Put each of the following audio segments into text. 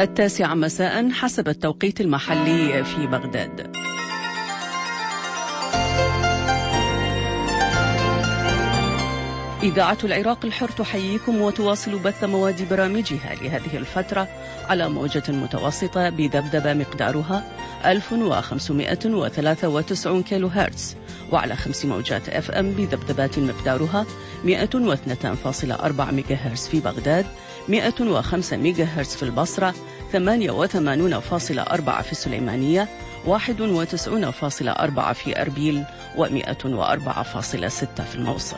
9 مساء حسب التوقيت المحلي في بغداد. إذاعة العراق الحر تحييكم وتواصل بث مواد برامجها لهذه الفترة على موجة متوسطة بذبذبة مقدارها 1593 كيلو هرتز، وعلى 5 موجات FM بذبذبات مقدارها 102.4 ميجا هرتز في بغداد، 105 ميجا هرتز في البصرة، 88.4 في السليمانية، 91.4 في أربيل، و104.6 في الموصل.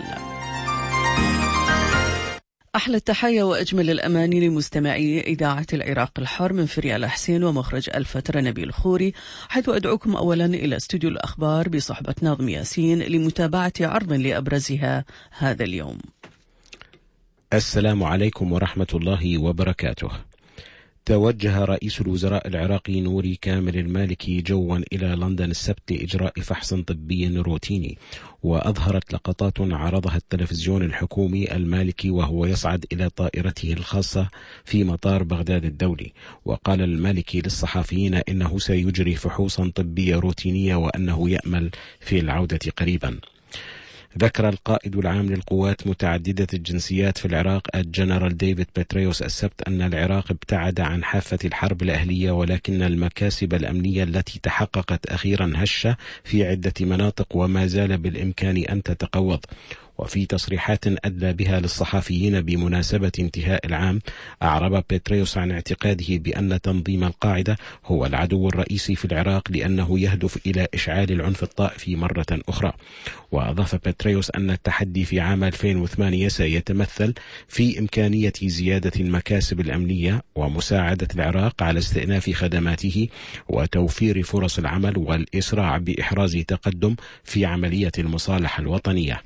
أحلى التحايا وأجمل الأماني لمستمعي إذاعة العراق الحر من فريال حسين ومخرج الفترة نبيل خوري، حيث أدعوكم أولا إلى استوديو الأخبار بصحبة ناظم ياسين لمتابعة عرض لأبرزها هذا اليوم. السلام عليكم ورحمة الله وبركاته. توجه رئيس الوزراء العراقي نوري كامل المالكي جوا إلى لندن السبت لإجراء فحص طبي روتيني، وأظهرت لقطات عرضها التلفزيون الحكومي المالكي وهو يصعد إلى طائرته الخاصة في مطار بغداد الدولي. وقال المالكي للصحفيين إنه سيجري فحوصا طبية روتينية وأنه يأمل في العودة قريبا. ذكر القائد العام للقوات متعددة الجنسيات في العراق الجنرال ديفيد بيتريوس السبت أن العراق ابتعد عن حافة الحرب الأهلية، ولكن المكاسب الأمنية التي تحققت أخيرا هشة في عدة مناطق وما زال بالإمكان أن تتقوض. وفي تصريحات أدلى بها للصحفيين بمناسبة انتهاء العام، أعرب بيتريوس عن اعتقاده بأن تنظيم القاعدة هو العدو الرئيسي في العراق لأنه يهدف إلى إشعال العنف الطائفي مرة أخرى. وأضاف بيتريوس أن التحدي في عام 2008 سيتمثل في إمكانية زيادة المكاسب الأمنية ومساعدة العراق على استئناف خدماته وتوفير فرص العمل والإسراع بإحراز تقدم في عملية المصالحة الوطنية.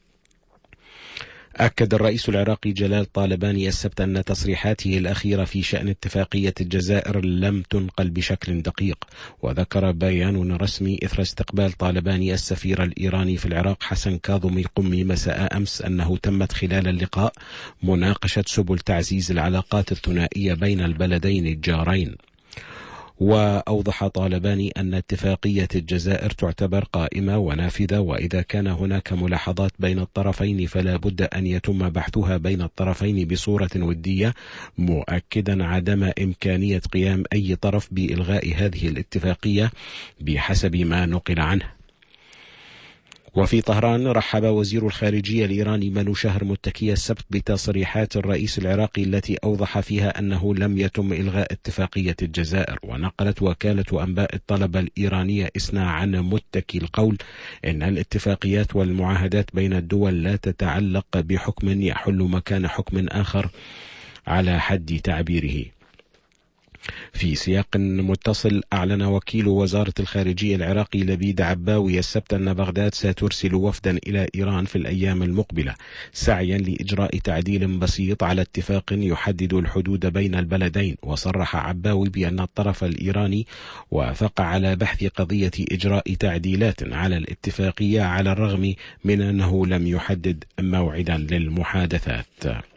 أكد الرئيس العراقي جلال طالباني السبت أن تصريحاته الأخيرة في شأن اتفاقية الجزائر لم تنقل بشكل دقيق. وذكر بيان رسمي إثر استقبال طالباني السفير الإيراني في العراق حسن كاظمي قمي مساء أمس أنه تمت خلال اللقاء مناقشة سبل تعزيز العلاقات الثنائية بين البلدين الجارين. وأوضح طالباني أن اتفاقية الجزائر تعتبر قائمة ونافذة، وإذا كان هناك ملاحظات بين الطرفين فلا بد أن يتم بحثها بين الطرفين بصورة ودية، مؤكدا عدم إمكانية قيام أي طرف بإلغاء هذه الاتفاقية بحسب ما نقل عنه. وفي طهران رحب وزير الخارجية الإيراني منوشهر متكي السبت بتصريحات الرئيس العراقي التي أوضح فيها أنه لم يتم إلغاء اتفاقية الجزائر. ونقلت وكالة أنباء الطلبة الإيرانية إسنا عن متكي القول إن الاتفاقيات والمعاهدات بين الدول لا تتعلق بحكم يحل مكان حكم آخر على حد تعبيره. في سياق متصل، أعلن وكيل وزارة الخارجية العراقي لبيد عباوي السبت أن بغداد سترسل وفدا إلى إيران في الأيام المقبلة سعيا لإجراء تعديل بسيط على اتفاق يحدد الحدود بين البلدين. وصرح عباوي بأن الطرف الإيراني وافق على بحث قضية إجراء تعديلات على الاتفاقية على الرغم من أنه لم يحدد موعدا للمحادثات.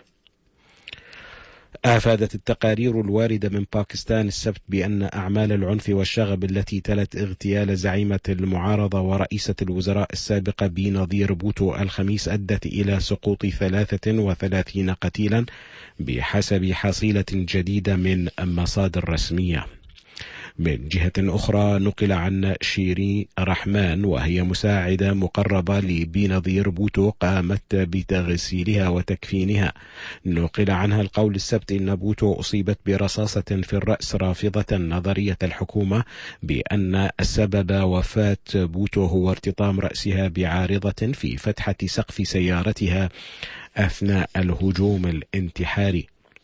أفادت التقارير الواردة من باكستان السبت بأن أعمال العنف والشغب التي تلت اغتيال زعيمة المعارضة ورئيسة الوزراء السابقة بنظير بوتو الخميس أدت إلى سقوط 33 قتيلا بحسب حصيلة جديدة من مصادر رسمية. من جهة أخرى، نقل عن شيرين رحمان وهي مساعدة مقربة لبنظير بوتو قامت بتغسيلها وتكفينها، نقل عنها القول السبت إن بوتو أصيبت برصاصة في الرأس، رافضة نظرية الحكومة بأن سبب وفاة بوتو هو ارتطام رأسها بعارضة في فتحة سقف سيارتها أثناء الهجوم الانتحاري.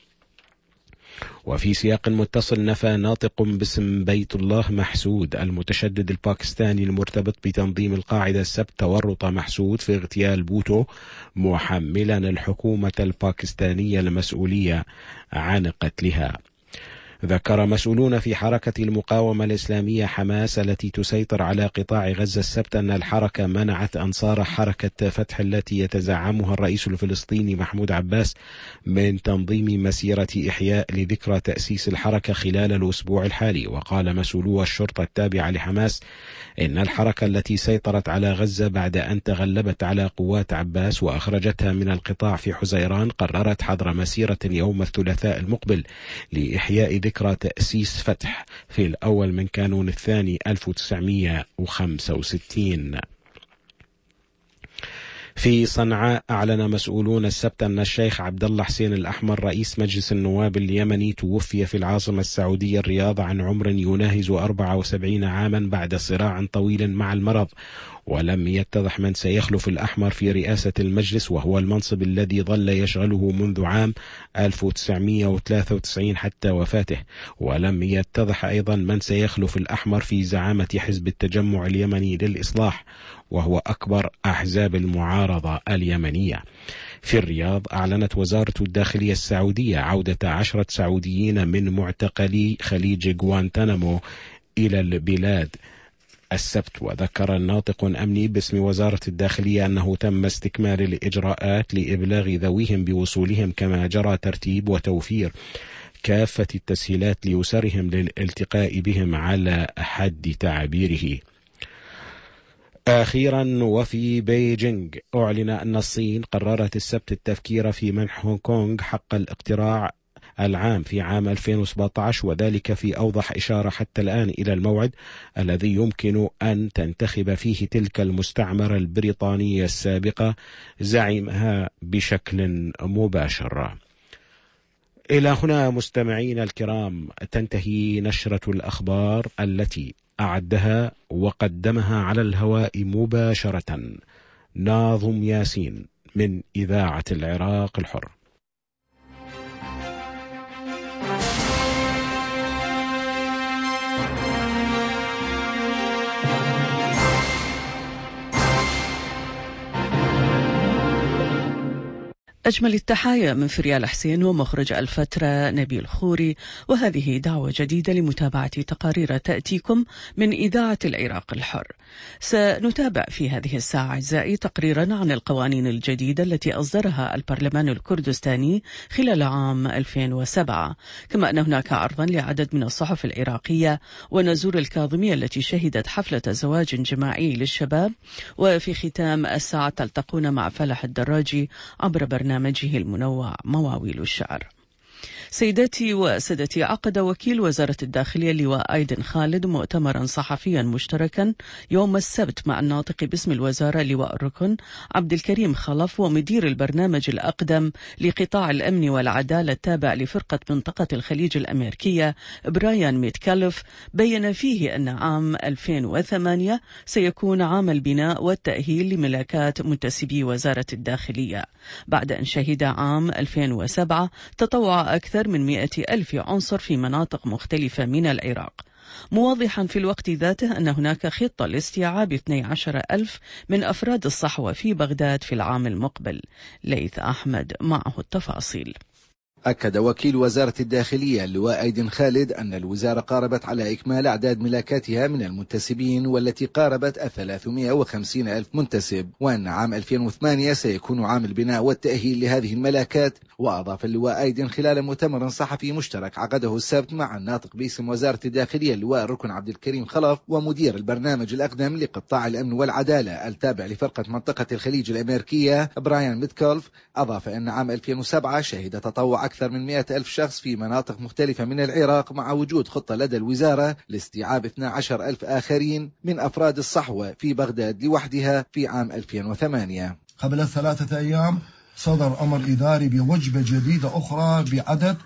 وفي سياق متصل، نفى ناطق باسم بيت الله محسود المتشدد الباكستاني المرتبط بتنظيم القاعدة السبت تورط محسود في اغتيال بوتو، محملا الحكومة الباكستانية المسؤولية عن قتلها. ذكر مسؤولون في حركة المقاومة الإسلامية حماس التي تسيطر على قطاع غزة السبت أن الحركة منعت أنصار حركة فتح التي يتزعمها الرئيس الفلسطيني محمود عباس من تنظيم مسيرة إحياء لذكرى تأسيس الحركة خلال الأسبوع الحالي. وقال مسؤولو الشرطة التابعة لحماس إن الحركة التي سيطرت على غزة بعد أن تغلبت على قوات عباس وأخرجتها من القطاع في حزيران قررت حظر مسيرة يوم الثلاثاء المقبل لإحياء ذكرى تأسيس فتح في الأول من كانون الثاني 1965. في صنعاء أعلن مسؤولون السبت أن الشيخ عبد الله حسين الأحمر رئيس مجلس النواب اليمني توفي في العاصمة السعودية الرياض عن عمر يناهز 74 عاما بعد صراع طويل مع المرض، ولم يتضح من سيخلف الأحمر في رئاسة المجلس، وهو المنصب الذي ظل يشغله منذ عام 1993 حتى وفاته. ولم يتضح أيضا من سيخلف الأحمر في زعامة حزب التجمع اليمني للإصلاح، وهو أكبر أحزاب المعارضة اليمنية. في الرياض أعلنت وزارة الداخلية السعودية عودة 10 سعوديين من معتقلي خليج غوانتنامو إلى البلاد السبت. وذكر الناطق أمني باسم وزارة الداخلية أنه تم استكمال الإجراءات لإبلاغ ذويهم بوصولهم، كما جرى ترتيب وتوفير كافة التسهيلات ليسرهم للالتقاء بهم على حد تعبيره. أخيرا، وفي بيجينغ أعلن أن الصين قررت السبت التفكير في منح هونغ كونغ حق الاقتراع العام في عام 2017، وذلك في أوضح إشارة حتى الآن إلى الموعد الذي يمكن أن تنتخب فيه تلك المستعمرة البريطانية السابقة زعيمها بشكل مباشر. إلى هنا مستمعين الكرام تنتهي نشرة الأخبار التي أعدها وقدمها على الهواء مباشرة ناظم ياسين من إذاعة العراق الحر. أجمل التحايا من فريال حسين ومخرج الفترة نبيل خوري، وهذه دعوة جديدة لمتابعة تقارير تأتيكم من إذاعة العراق الحر. سنتابع في هذه الساعة أعزائي تقريرا عن القوانين الجديدة التي أصدرها البرلمان الكردستاني خلال عام 2007، كما أن هناك عرضا لعدد من الصحف العراقية ونزور الكاظمية التي شهدت حفلة زواج جماعي للشباب. وفي ختام الساعة تلتقون مع فلح الدراجي عبر برنامجه المنوع مواويل الشعر. سيداتي وسادتي، عقد وكيل وزارة الداخلية اللواء أيدن خالد مؤتمرا صحفيا مشتركا يوم السبت مع الناطق باسم الوزارة لواء الركن عبد الكريم خلف ومدير البرنامج الأقدم لقطاع الأمن والعدالة التابع لفرقة منطقة الخليج الأمريكية برايان ميتكالف. بين فيه أن عام 2008 سيكون عام البناء والتأهيل لملاكات منتسبي وزارة الداخلية، بعد أن شهد عام 2007 تطوع أكثر من 100,000 عنصر في مناطق مختلفة من العراق، موضحا في الوقت ذاته أن هناك خطة لاستيعاب 12,000 من أفراد الصحوة في بغداد في العام المقبل. ليث أحمد معه التفاصيل. أكد وكيل وزارة الداخلية اللواء أيدن خالد أن الوزارة قاربت على إكمال أعداد ملاكاتها من المنتسبين والتي قاربت 350,000 منتسب، وأن عام 2008 سيكون عام البناء والتأهيل لهذه الملاكات. وأضاف اللواء أيدن خلال مؤتمر صحفي مشترك عقده السبت مع الناطق باسم وزارة الداخلية اللواء الركن عبد الكريم خلف ومدير البرنامج الأقدم لقطاع الأمن والعدالة التابع لفرقة منطقة الخليج الأمريكية برايان ميتكالف، أضاف أن عام 2007 شهد تطوع أكثر من 100,000 شخص في مناطق مختلفة من العراق، مع وجود خطة لدى الوزارة لاستيعاب 12,000 آخرين من أفراد الصحوة في بغداد لوحدها في عام 2008. قبل 3 أيام صدر أمر إداري بوجبة جديدة أخرى بعدد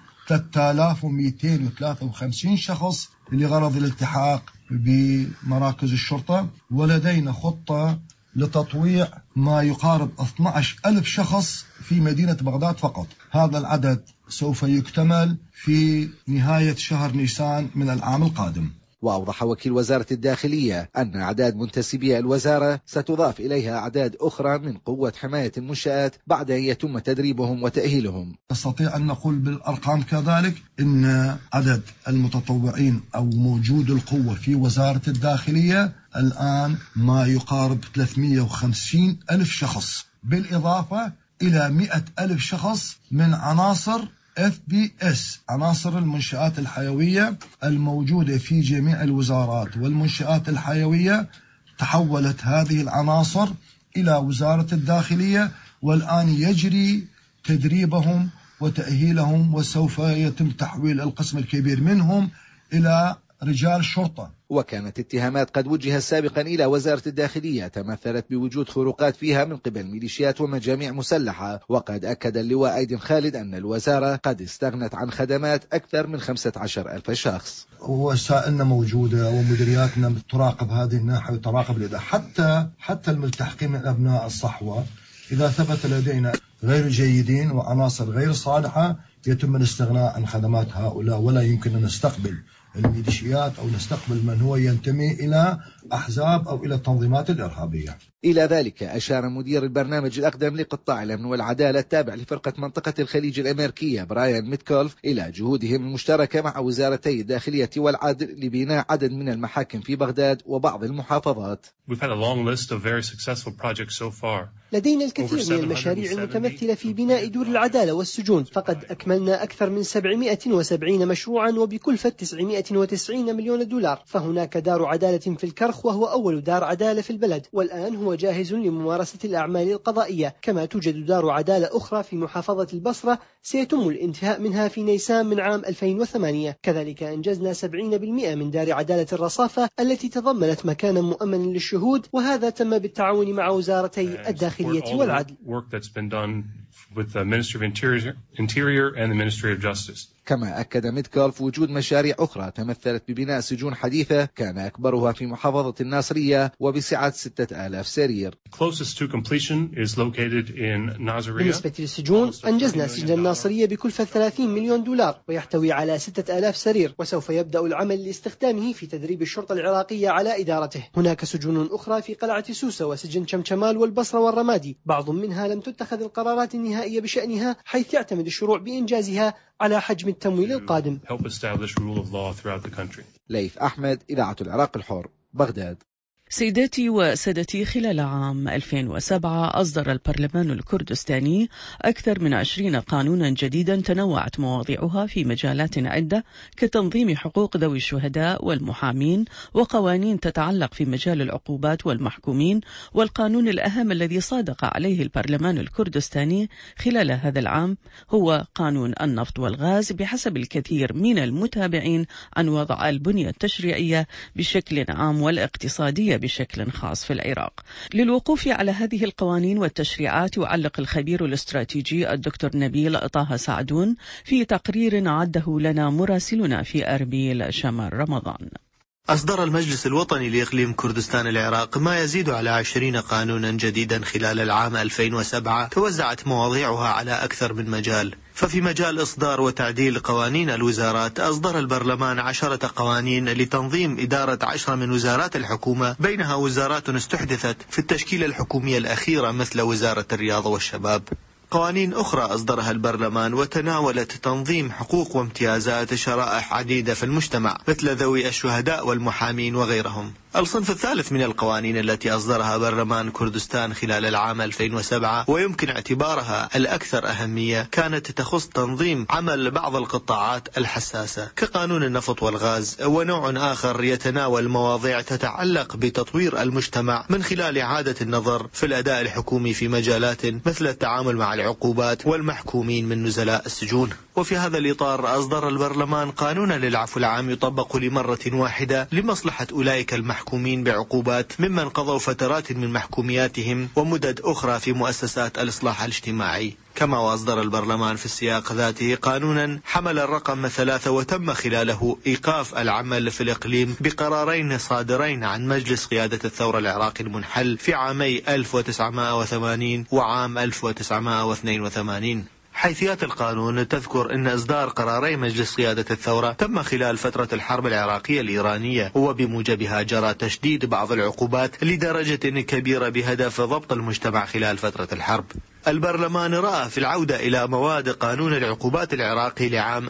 3253 شخص لغرض الالتحاق بمراكز الشرطة، ولدينا خطة لتطويع ما يقارب 12,000 شخص في مدينة بغداد فقط. هذا العدد سوف يكتمل في نهاية شهر نيسان من العام القادم. وأوضح وكيل وزارة الداخلية أن أعداد منتسبي الوزارة ستضاف إليها أعداد أخرى من قوة حماية المنشآت بعد أن يتم تدريبهم وتأهيلهم. نستطيع أن نقول بالأرقام كذلك إن عدد المتطوعين أو موجود القوة في وزارة الداخلية الآن ما يقارب 350 ألف شخص، بالإضافة إلى 100 ألف شخص من عناصر FPS، عناصر المنشآت الحيوية الموجودة في جميع الوزارات والمنشآت الحيوية. تحولت هذه العناصر إلى وزارة الداخلية، والآن يجري تدريبهم وتأهيلهم، وسوف يتم تحويل القسم الكبير منهم إلى رجال شرطة. وكانت اتهامات قد وجهت سابقا إلى وزارة الداخلية تمثلت بوجود خروقات فيها من قبل ميليشيات ومجاميع مسلحة. وقد أكد اللواء أيدن خالد أن الوزارة قد استغنت عن خدمات أكثر من 15 ألف شخص. وسائلنا موجودة ومديرياتنا تراقب هذه الناحية وتراقب الإداء، حتى الملتحقين من أبناء الصحوة إذا ثبت لدينا غير جيدين وعناصر غير صالحة يتم الاستغناء عن خدمات هؤلاء، ولا يمكن أن نستقبل الميليشيات أو نستقبل من هو ينتمي إلى أحزاب أو إلى التنظيمات الإرهابية. إلى ذلك أشار مدير البرنامج الأقدم لقطاع الأمن والعدالة التابع لفرقة منطقة الخليج الأمريكية براين ميتكولف إلى جهودهم المشتركة مع وزارتي الداخلية والعدل لبناء عدد من المحاكم في بغداد وبعض المحافظات. لدينا الكثير من المشاريع المتمثلة في بناء دور العدالة والسجون، فقد أكملنا أكثر من 770 مشروعا وبكلفة 990 مليون دولار. فهناك دار عدالة في الكرخ وهو أول دار عدالة في البلد، والآن هو جاهز لممارسة الأعمال القضائية. كما توجد دار عدالة أخرى في محافظة البصرة سيتم الانتهاء منها في نيسان من عام 2008. كذلك أنجزنا 70% من دار عدالة الرصافة التي تضمنت مكانا مؤمنا للشهود، وهذا تم بالتعاون مع وزارتي الداخلية والعدل. كما أكد ميتكولف وجود مشاريع أخرى تمثلت ببناء سجون حديثة كان أكبرها في محافظة الناصرية وبسعة 6000 سرير. بالنسبة للسجون أنجزنا سجن الناصرية بكلفة 30 مليون دولار ويحتوي على 6000 سرير، وسوف يبدأ العمل لاستخدامه في تدريب الشرطة العراقية على إدارته. هناك سجون أخرى في قلعة سوسة وسجن شمشمال والبصرة والرمادي، بعض منها لم تتخذ القرارات النهائية بشأنها، حيث يعتمد الشروع بإنجازها على حجم التمويل القادم. ليث أحمد، إذاعة العراق الحر، بغداد. سيداتي وسادتي، خلال عام 2007 أصدر البرلمان الكردستاني أكثر من 20 قانونا جديدا تنوعت مواضيعها في مجالات عدة كتنظيم حقوق ذوي الشهداء والمحامين، وقوانين تتعلق في مجال العقوبات والمحكومين. والقانون الأهم الذي صادق عليه البرلمان الكردستاني خلال هذا العام هو قانون النفط والغاز، بحسب الكثير من المتابعين عن وضع البنية التشريعية بشكل عام والاقتصادية بشكل خاص في العراق. للوقوف على هذه القوانين والتشريعات يعلق الخبير الاستراتيجي الدكتور نبيل طه سعدون في تقرير عده لنا مراسلنا في أربيل شمال رمضان. أصدر المجلس الوطني لإقليم كردستان العراق ما يزيد على 20 قانونا جديدا خلال العام 2007 توزعت مواضيعها على أكثر من مجال. ففي مجال إصدار وتعديل قوانين الوزارات أصدر البرلمان 10 قوانين لتنظيم إدارة 10 من وزارات الحكومة، بينها وزارات استحدثت في التشكيلة الحكومية الأخيرة مثل وزارة الرياضة والشباب. قوانين أخرى أصدرها البرلمان وتناولت تنظيم حقوق وامتيازات شرائح عديدة في المجتمع مثل ذوي الشهداء والمحامين وغيرهم. الصنف الثالث من القوانين التي أصدرها برلمان كردستان خلال العام 2007 ويمكن اعتبارها الأكثر أهمية كانت تخص تنظيم عمل بعض القطاعات الحساسة كقانون النفط والغاز، ونوع آخر يتناول مواضيع تتعلق بتطوير المجتمع من خلال إعادة النظر في الأداء الحكومي في مجالات مثل التعامل مع العقوبات والمحكومين من نزلاء السجون. وفي هذا الإطار أصدر البرلمان قانونا للعفو العام يطبق لمرة واحدة لمصلحة أولئك المحكومين بعقوبات ممن قضوا فترات من محكومياتهم ومدد أخرى في مؤسسات الإصلاح الاجتماعي. كما وأصدر البرلمان في السياق ذاته قانونا حمل الرقم 3 وتم خلاله إيقاف العمل في الإقليم بقرارين صادرين عن مجلس قيادة الثورة العراقي المنحل في عامي 1980 وعام 1982، حيثيات القانون تذكر أن إصدار قراري مجلس قيادة الثورة تم خلال فترة الحرب العراقية الإيرانية، وبموجبها جرى تشديد بعض العقوبات لدرجة كبيرة بهدف ضبط المجتمع خلال فترة الحرب. البرلمان رأى في العودة إلى مواد قانون العقوبات العراقي لعام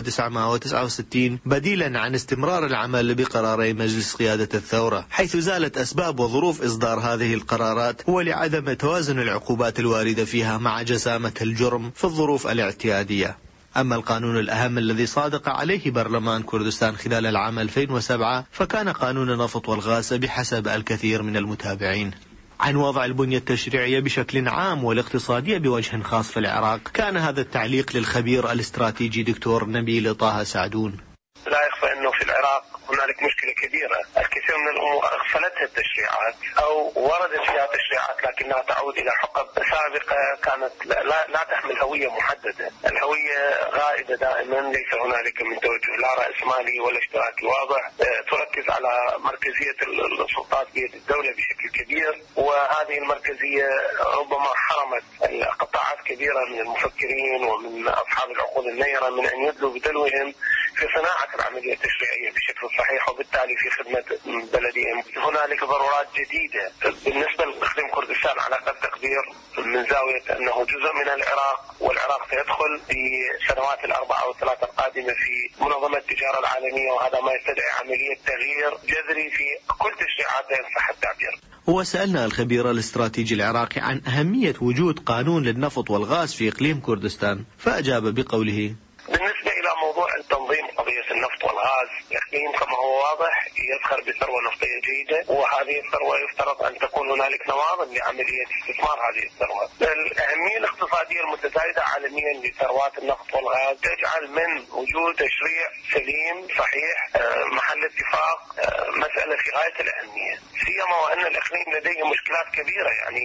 1969 بديلا عن استمرار العمل بقراري مجلس قيادة الثورة، حيث زالت أسباب وظروف إصدار هذه القرارات ولعدم توازن العقوبات الواردة فيها مع جسامة الجرم في الظروف الاعتيادية. أما القانون الأهم الذي صادق عليه برلمان كردستان خلال العام 2007 فكان قانون النفط والغاز بحسب الكثير من المتابعين. عن وضع البنية التشريعية بشكل عام والاقتصادية بوجه خاص في العراق كان هذا التعليق للخبير الاستراتيجي دكتور نبيل طه سعدون. لا يخفى أنه في العراق هنالك مشكلة كبيرة، الكثير من الأمور أغفلتها التشريعات أو وردت فيها تشريعات لكنها تعود إلى حقب سابقة كانت لا تحمل هوية محددة. الهوية غائبة دائما، ليس هنالك من توجه لا رأسمالي ولا اشتراكي واضح، تركز على مركزية السلطات بيد الدولة بشكل كبير، وهذه المركزية ربما حرمت قطاعات كبيرة من المفكرين ومن أصحاب العقول النيرة من أن يدلوا بدلوهم في صناعة العملية التشريعية بشكل صحيح وبالتالي في خدمة بلدهم. هنالك ضرورات جديدة بالنسبة لإقليم كردستان على قد تقدير من زاوية أنه جزء من العراق، والعراق سيدخل في سنوات الأربعة أو الثلاثة القادمة في منظمة التجارة العالمية، وهذا ما يستدعي عملية تغيير جذري في كل تشريعات إن صح التعبير. وسألنا الخبير الاستراتيجي العراقي عن أهمية وجود قانون للنفط والغاز في إقليم كردستان، فأجاب بقوله: بالنسبة إلى موضوع التنظيم قضية النفط والغاز، الإقليم كما هو واضح يزخر بثروة نفطية جيدة، وهذه الثروة يفترض أن تكون هنالك نواظم لعملية استثمار هذه الثروة. الأهمية الاقتصادية المتزايدة عالميا لثروات النفط والغاز تجعل من وجود تشريع سليم صحيح محل اتفاق مسألة في غاية الأهمية، سيما وأن الإقليم لديه مشكلات كبيرة، يعني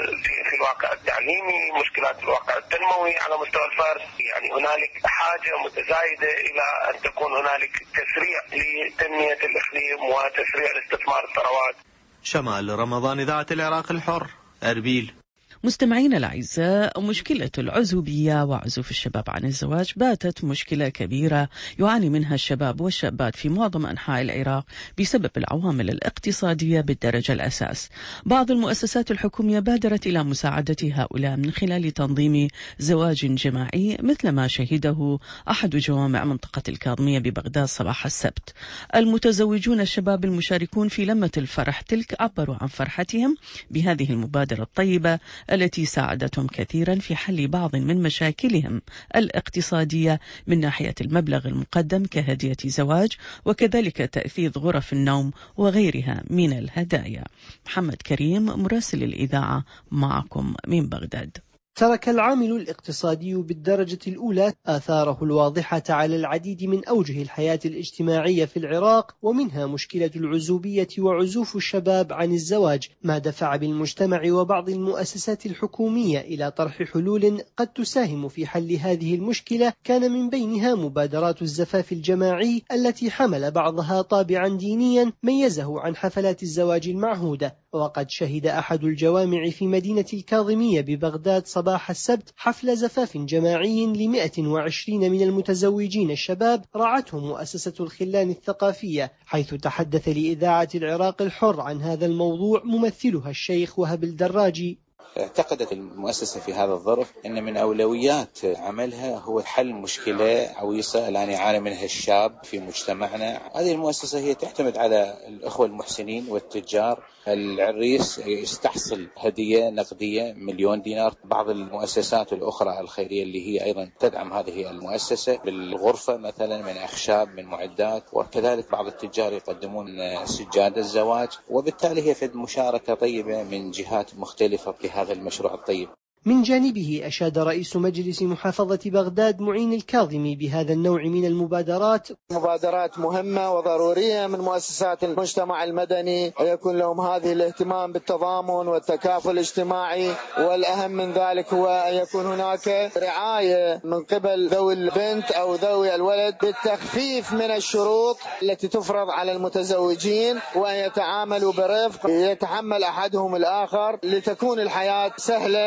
في الواقع التعليمي، مشكلات في الواقع التنموي على مستوى الفرد، يعني هنالك حاجة متزايدة إلى أن تكون هنالك تسريع لتنمية الإقليم وتسريع لاستثمار الثروات. شمال رمضان، إذاعة العراق الحر، أربيل. مستمعينا الأعزاء، مشكلة العزوبية وعزوف الشباب عن الزواج باتت مشكلة كبيرة يعاني منها الشباب والشابات في معظم أنحاء العراق بسبب العوامل الاقتصادية بالدرجة الأساس. بعض المؤسسات الحكومية بادرت إلى مساعدة هؤلاء من خلال تنظيم زواج جماعي مثل ما شهده أحد جوامع منطقة الكاظمية ببغداد صباح السبت. المتزوجون الشباب المشاركون في لمة الفرح تلك عبروا عن فرحتهم بهذه المبادرة الطيبة التي ساعدتهم كثيرا في حل بعض من مشاكلهم الاقتصادية من ناحية المبلغ المقدم كهدية زواج، وكذلك تأثيث غرف النوم وغيرها من الهدايا. محمد كريم مراسل الإذاعة معكم من بغداد. ترك العامل الاقتصادي بالدرجة الأولى آثاره الواضحة على العديد من أوجه الحياة الاجتماعية في العراق، ومنها مشكلة العزوبية وعزوف الشباب عن الزواج، ما دفع بالمجتمع وبعض المؤسسات الحكومية إلى طرح حلول قد تساهم في حل هذه المشكلة، كان من بينها مبادرات الزفاف الجماعي التي حمل بعضها طابعا دينيا ميزه عن حفلات الزواج المعهودة. وقد شهد أحد الجوامع في مدينة الكاظمية ببغداد صباح السبت حفل زفاف جماعي ل120 من المتزوجين الشباب رعته مؤسسة الخلان الثقافية، حيث تحدث لإذاعة العراق الحر عن هذا الموضوع ممثلها الشيخ وهب الدراجي. اعتقدت المؤسسة في هذا الظرف أن من أولويات عملها هو حل مشكلة عويصة الآن يعاني منها الشاب في مجتمعنا. هذه المؤسسة هي تعتمد على الأخوة المحسنين والتجار. العريس يستحصل هدية نقدية 1,000,000 دينار. بعض المؤسسات الأخرى الخيرية اللي هي أيضا تدعم هذه المؤسسة بالغرفة مثلا من أخشاب من معدات، وكذلك بعض التجار يقدمون سجاد الزواج، وبالتالي هي في مشاركة طيبة من جهات مختلفة في هذا المشروع الطيب. من جانبه أشاد رئيس مجلس محافظة بغداد معين الكاظمي بهذا النوع من المبادرات. مبادرات مهمة وضرورية من مؤسسات المجتمع المدني، ويكون لهم هذه الاهتمام بالتضامن والتكافل الاجتماعي، والأهم من ذلك هو أن يكون هناك رعاية من قبل ذوي البنت أو ذوي الولد بالتخفيف من الشروط التي تفرض على المتزوجين، وأن يتعاملوا برفق يتحمل أحدهم الآخر لتكون الحياة سهلة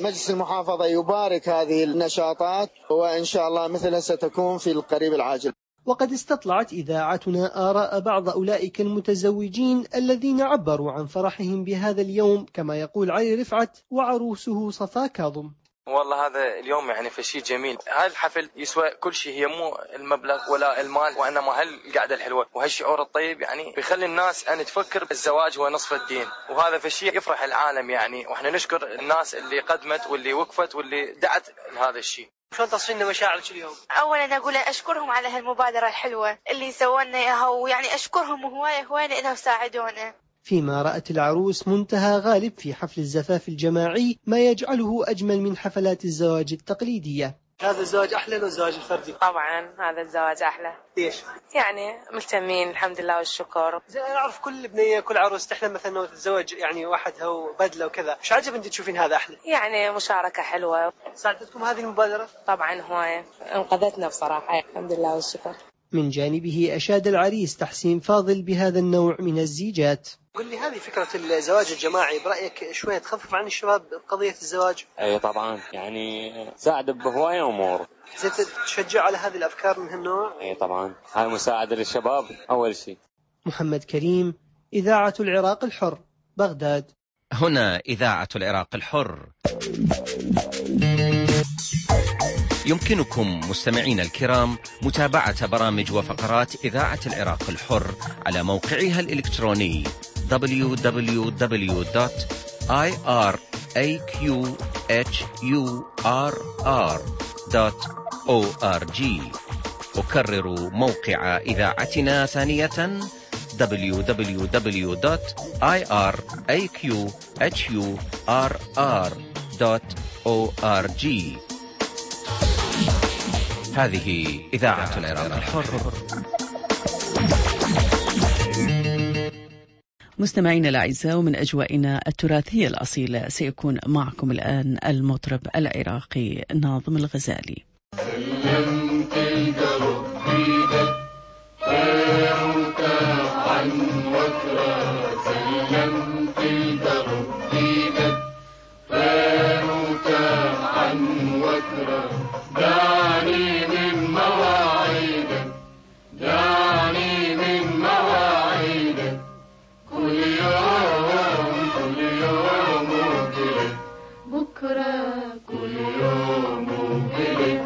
مجلس المحافظة يبارك هذه النشاطات، وإن شاء الله مثلها ستكون في القريب العاجل. وقد استطلعت إذاعتنا آراء بعض أولئك المتزوجين الذين عبروا عن فرحهم بهذا اليوم، كما يقول علي رفعت وعروسه صفا كاظم. والله هذا اليوم يعني في شيء جميل. هذا الحفل يسوى كل شيء، هي مو المبلغ ولا المال، وإنما هالقعدة الحلوة وهالشعور الطيب يعني بيخلي الناس أن تفكر الزواج هو نصف الدين، وهذا في شيء يفرح العالم يعني. وإحنا نشكر الناس اللي قدمت واللي وقفت واللي دعت لهذا الشيء. شلون تصفين مشاعرك اليوم؟ أولا أقول أشكرهم على هالمبادرة الحلوة اللي سوونا إياها، ويعني أشكرهم هواية لأنهم ساعدونا. فيما رأت العروس منتهى غالب في حفل الزفاف الجماعي ما يجعله أجمل من حفلات الزواج التقليدية. هذا الزواج أحلى ولا الزواج الفردي؟ طبعا هذا الزواج أحلى. ليش؟ يعني ملتمين الحمد لله والشكر. أنا أعرف كل بنية كل عروس تحلم مثلا أنه تتزوج يعني وحدها وبدلة وكذا، مش عجب أنت تشوفين هذا أحلى؟ يعني مشاركة حلوة. ساعدتكم هذه المبادرة؟ طبعا هواية، انقذتنا بصراحة الحمد لله والشكر. من جانبه أشاد العريس تحسين فاضل بهذا النوع من الزيجات. قل لي، هذه فكرة الزواج الجماعي برأيك شوية تخفف عن الشباب قضية الزواج؟ أي طبعا، يعني ساعد بهواية أمور. زين تشجع على هذه الأفكار من هالنوع؟ أي طبعا، هاي مساعدة للشباب أول شيء. محمد كريم، إذاعة العراق الحر، بغداد. هنا إذاعة العراق الحر. يمكنكم مستمعين الكرام متابعة برامج وفقرات إذاعة العراق الحر على موقعها الإلكتروني www.iraqhurr.org. أكرر موقع إذاعتنا ثانية www.iraqhurr.org. هذه إذاعة العراق الحر. مستمعينا الأعزاء، ومن أجوائنا التراثية الأصيلة سيكون معكم الآن المطرب العراقي ناظم الغزالي. سلمت القلب بيدك فاروك عن وكرة، سلمت القلب بيدك فاروك عن وكرة، دعني من مواعيدك، دعني من مواعيدك، كل يوم كل يوم وكله بكرة، كل يوم وكله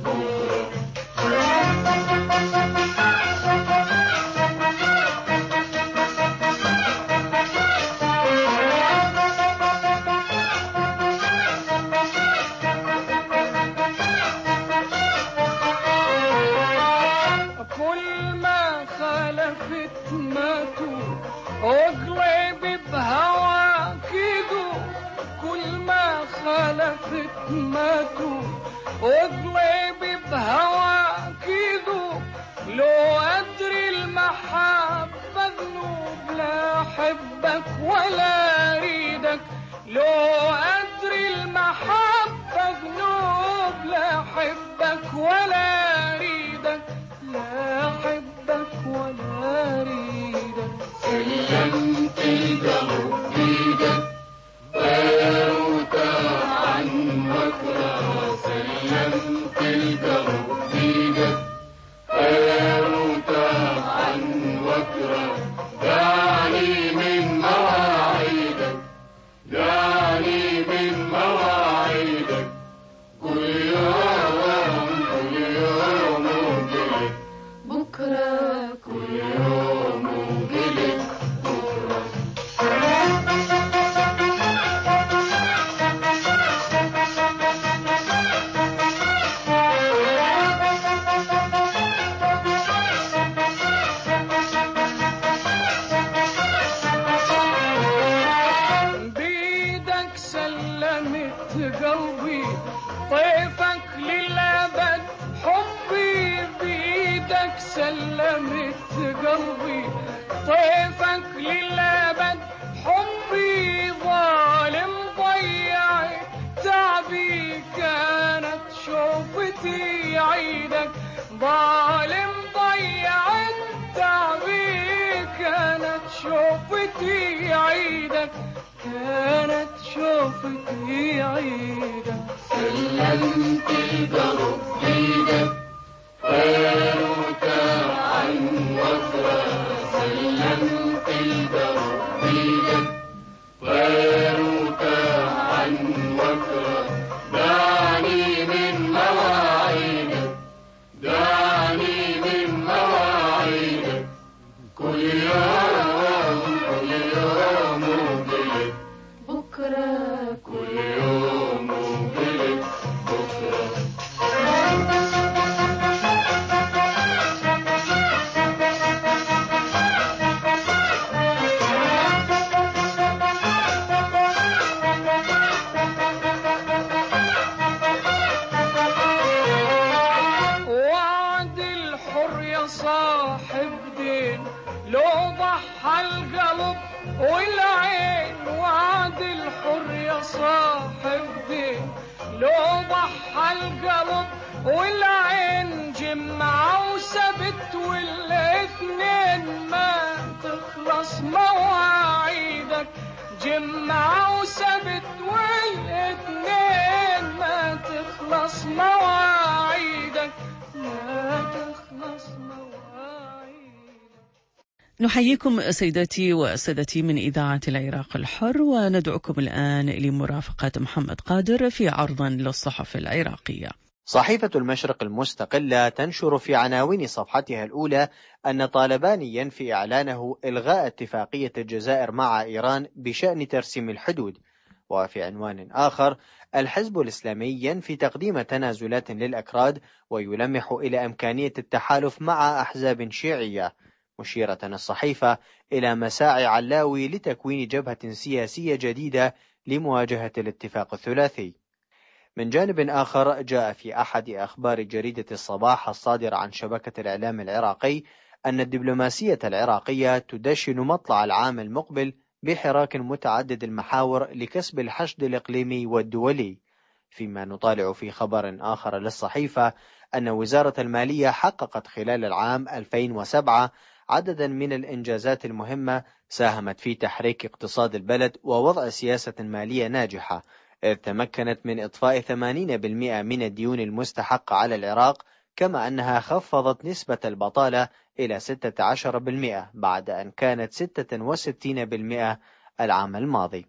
واضرب بهواكيدو، لو أدري المحبة ذنوب لا أحبك ولا أريدك، لو أدري المحبة ذنوب لا أحبك ولا أريدك، لا أحبك ولا أريدك. سلمت القلب بيدك فاروك عن وكرة، سلمت القلب بيدك فاروك عن وكرة، دعني من مواعيدك، دعني من مواعيدك، كل يوم كل يوم وقلت بكرة، كل يوم وقلت بكرة. بيدك سلمت قلبي طيفك للأبد حبي، بيدك سلمت قلبي طيفك للأبد حبي، ظالم ضيع تعبي كانت شوفتي عيدك، ظالم ضيع تعبي كانت شوفتي عيدك، كانت شوفتي عيدة. سلمت القلب بيدك فاروتا عن وكرة. سلمت القلب بيدك فاروتا عن وكرة. دعني من مواعيدك دعني من مواعيدك. كل يوم كل يوم وبلد بكرة. كل يوم وبلد بكرة. وعد الحر يا صاحب دين لو ضحى القلب والعين. وعد الحر يا صاحب دين لو ضحى القلب والعين. جمعة وسبت والاثنين ما تخلص مواعيدك. جمعة وسبت والاثنين ما تخلص مواعيدك. ما تخلص مواعيدك. نحييكم سيداتي وسادتي من إذاعة العراق الحر، وندعوكم الآن لمرافقة محمد قادر في عرض للصحف العراقية. صحيفة المشرق المستقلة تنشر في عناوين صفحتها الأولى أن طالبان ينفي إعلانه إلغاء اتفاقية الجزائر مع إيران بشأن ترسيم الحدود. وفي عنوان آخر الحزب الإسلامي ينفي تقديم تنازلات للأكراد ويلمح إلى إمكانية التحالف مع أحزاب شيعية، مشيرة الصحيفة إلى مساعي علاوي لتكوين جبهة سياسية جديدة لمواجهة الاتفاق الثلاثي. من جانب آخر جاء في أحد أخبار جريدة الصباح الصادرة عن شبكة الإعلام العراقي أن الدبلوماسية العراقية تدشن مطلع العام المقبل بحراك متعدد المحاور لكسب الحشد الإقليمي والدولي. فيما نطالع في خبر آخر للصحيفة أن وزارة المالية حققت خلال العام 2007 عددا من الإنجازات المهمة ساهمت في تحريك اقتصاد البلد ووضع سياسة مالية ناجحة، إذ تمكنت من إطفاء 80% من الديون المستحقة على العراق، كما أنها خفضت نسبة البطالة إلى 16% بعد أن كانت 66% العام الماضي.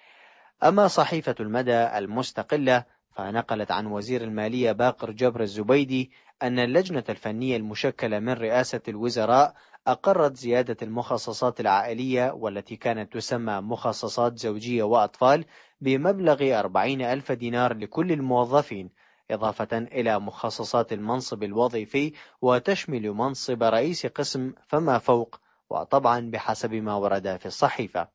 أما صحيفة المدى المستقلة فنقلت عن وزير المالية باقر جبر الزبيدي أن اللجنة الفنية المشكلة من رئاسة الوزراء أقرت زيادة المخصصات العائلية والتي كانت تسمى مخصصات زوجية وأطفال بمبلغ 40,000 دينار لكل الموظفين، إضافة إلى مخصصات المنصب الوظيفي وتشمل منصب رئيس قسم فما فوق، وطبعا بحسب ما ورد في الصحيفة.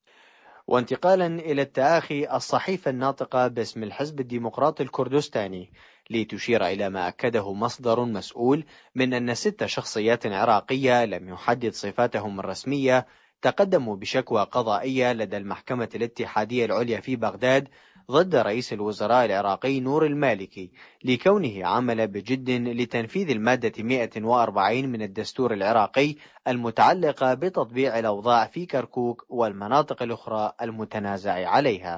وانتقالا إلى التآخي، الصحيفة الناطقة باسم الحزب الديمقراطي الكردستاني لتشير إلى ما أكده مصدر مسؤول من أن 6 شخصيات عراقية لم يحدد صفاتهم الرسمية تقدموا بشكوى قضائية لدى المحكمة الاتحادية العليا في بغداد ضد رئيس الوزراء العراقي نور المالكي لكونه عمل بجد لتنفيذ المادة 140 من الدستور العراقي المتعلقة بتطبيع الأوضاع في كركوك والمناطق الأخرى المتنازع عليها.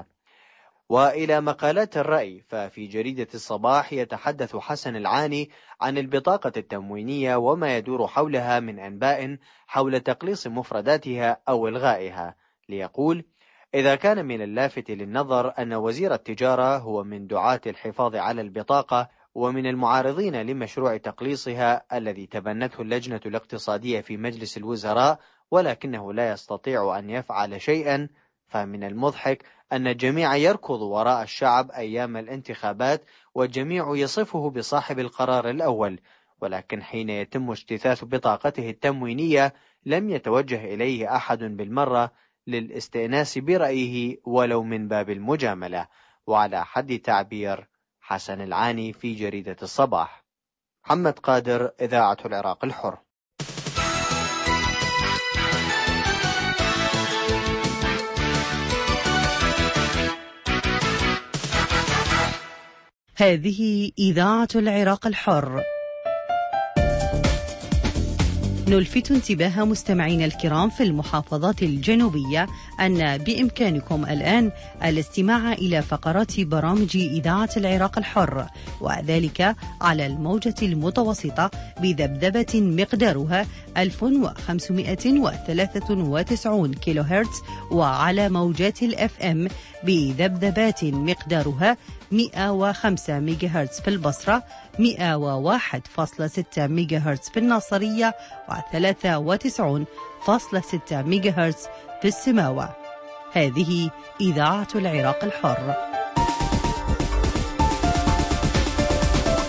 وإلى مقالات الرأي، ففي جريدة الصباح يتحدث حسن العاني عن البطاقة التموينية وما يدور حولها من أنباء حول تقليص مفرداتها أو إلغائها، ليقول: إذا كان من اللافت للنظر أن وزير التجارة هو من دعاة الحفاظ على البطاقة ومن المعارضين لمشروع تقليصها الذي تبنته اللجنة الاقتصادية في مجلس الوزراء ولكنه لا يستطيع أن يفعل شيئا، فمن المضحك أن الجميع يركض وراء الشعب أيام الانتخابات والجميع يصفه بصاحب القرار الأول، ولكن حين يتم اجتثاث بطاقته التموينية لم يتوجه إليه أحد بالمرة للاستئناس برأيه ولو من باب المجاملة. وعلى حد تعبير حسن العاني في جريدة الصباح. محمد قادر، إذاعة العراق الحر. هذه إذاعة العراق الحر. نلفت انتباه مستمعينا الكرام في المحافظات الجنوبية أن بإمكانكم الآن الاستماع إلى فقرات برامج إذاعة العراق الحر، وذلك على الموجة المتوسطة بذبذبة مقدارها 1593 كيلو هرتز، وعلى موجات الأف أم بذبذبات مقدارها 105 ميجا هرتز في البصرة، 101.6 ميجا هرتز في الناصرية، و93.6 ميجا هرتز في السماوة. هذه إذاعة العراق الحر.